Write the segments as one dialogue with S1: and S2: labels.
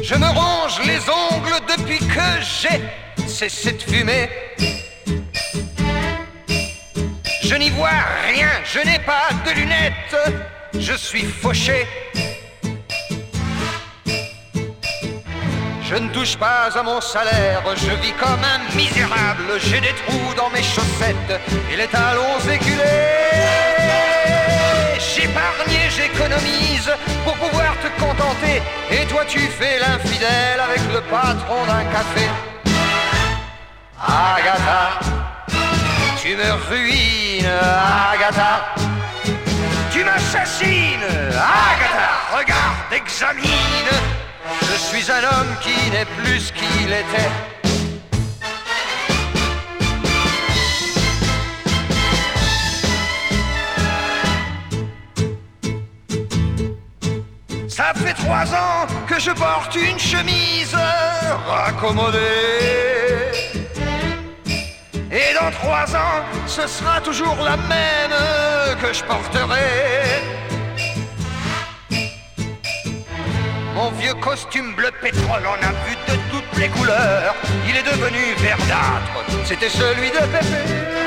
S1: Je me ronge les ongles depuis que j'ai cessé de fumer. Je n'y vois rien, je n'ai pas de lunettes, je suis fauché. Je ne touche pas à mon salaire, je vis comme un misérable. J'ai des trous dans mes chaussettes et les talons éculés. J'épargne et j'économise pour pouvoir te contenter. Et toi tu fais l'infidèle avec le patron d'un café. Agatha, tu me ruines, Agatha. Tu m'assassines, Agatha. Regarde, examine. Je suis un homme qui n'est plus ce qu'il était. Ça fait 3 ans que je porte une chemise raccommodée. Et dans 3 ans, ce sera toujours la même que je porterai. Mon vieux costume bleu pétrole en a vu de toutes les couleurs. Il est devenu verdâtre, c'était celui de Pépé.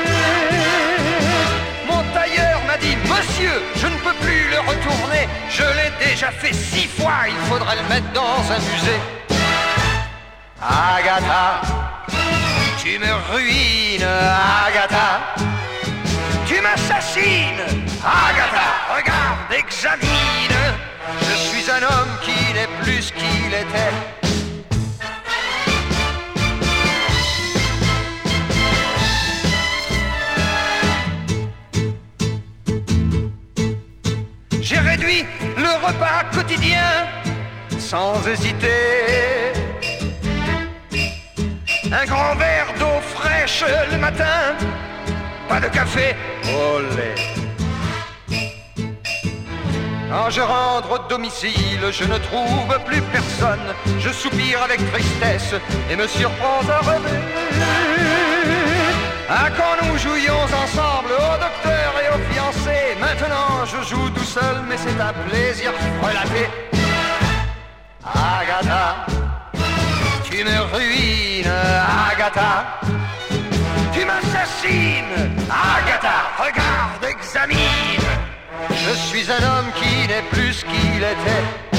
S1: Mon tailleur m'a dit, monsieur, je ne peux plus le retourner. Je l'ai déjà fait 6 fois, il faudrait le mettre dans un musée. Agatha, tu me ruines, Agatha. Tu m'assassines, Agatha. Regarde, examine. Je suis un homme qui n'est plus ce qu'il était. J'ai réduit le repas quotidien sans hésiter. Un grand verre d'eau fraîche le matin, pas de café au lait. Quand je rentre au domicile, je ne trouve plus personne. Je soupire avec tristesse et me surprends à rêver. Ah, quand nous jouions ensemble au docteur et au fiancé. Maintenant je joue tout seul, mais c'est un plaisir relaté. Agatha, tu me ruines, Agatha. Tu m'assassines, Agatha. Regarde, examine. Je suis un homme qui n'est plus ce qu'il était.